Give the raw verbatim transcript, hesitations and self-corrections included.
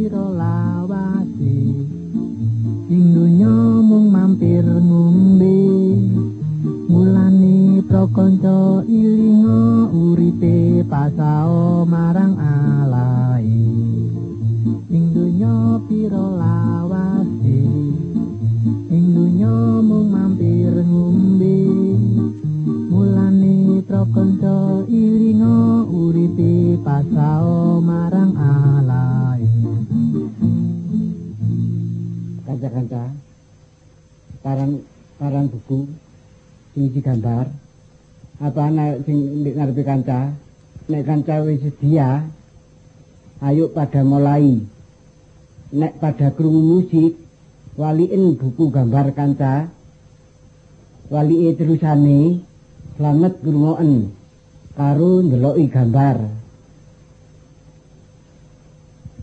pira lawase ing donya mung mampir ngombe mulane prakanca ilinga uripe pasao marang alae ing donya pira lawase ing donya mung mampir ngombe mulane prakanca ilinga uripe pasao marang alae. Kanca-kanca paran paran buku sing digambar apa ana sing ndek ngarepe kanca nek kanca wis sedia ayo pada mulai nek pada krungu musik waliin buku gambar kanca walike terusane slamet ngrungoken karo ndeloki gambar